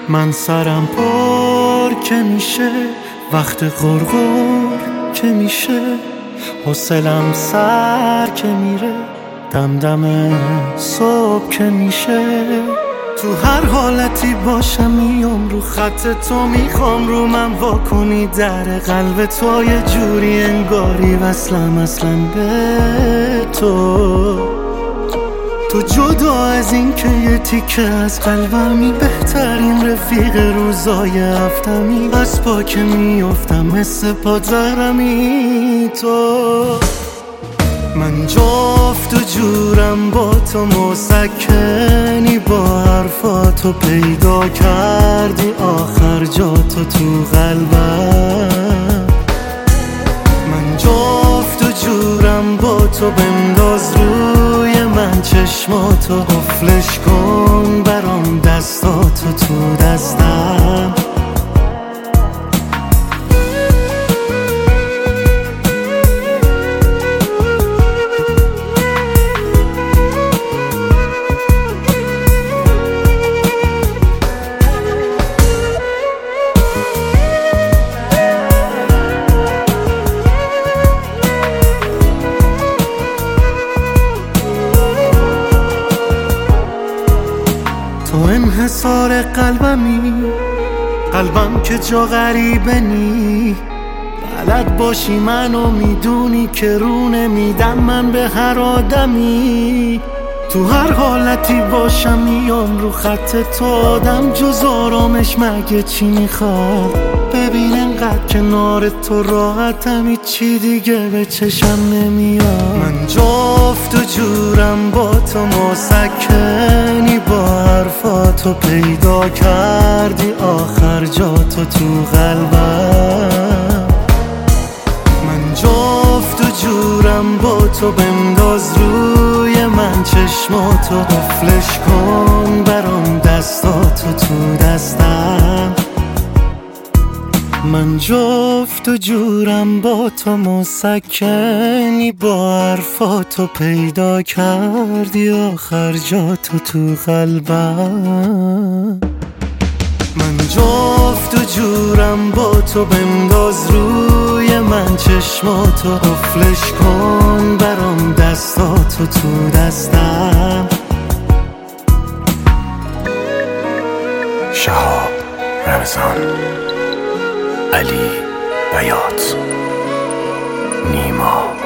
من سرم پر که میشه، وقت غرغر که میشه، حوصلم سر که میره، دم صبح که میشه. تو هر حالتی باشم میام رو خط تو، میخوام رو من واکنی در قلب تو، یه جوری انگاری وصلم اصلا به تو جدا از این که یه تیکه از قلبمی، بهترین رفیق روزای هفتمی، از پا که میافتم مثل پادزرمی تو. من جفت و جورم با تو، مسکنی با حرفاتو، پیدا کردی آخر جاتو تو قلبم. من جفت و جورم با تو، بنداز روی من چشماتو، قفلش کن برام دستاتو تو دستم. تو انحصار قلبمی، قلبم که جا غریبه نی، بلد باشی منو میدونی که رو نمیدم من به هر آدمی. تو هر حالتی باشم میام رو خط تو، آدم جز آرامش مگه چی میخواد؟ ببین انقدر کنار تو راحتم، هیچی دیگه به چشم نمیاد. من جفت و جورم با تو، مسکنی با حرفاتو، پیدا کردی آخر جاتو تو قلبم. من جفت و جورم با تو، بنداز روی من چشماتو، قفلش کن برام دستاتو تو دستم. من جفت و جورم با تو، مسکنی با حرفاتو، پیدا کردی آخر جاتو تو قلبم. من جفت و جورم با تو، بنداز روی من چشماتو، قفلش کن برام دستاتو تو دستم. شهاب رمضان، علی بیات، نیما.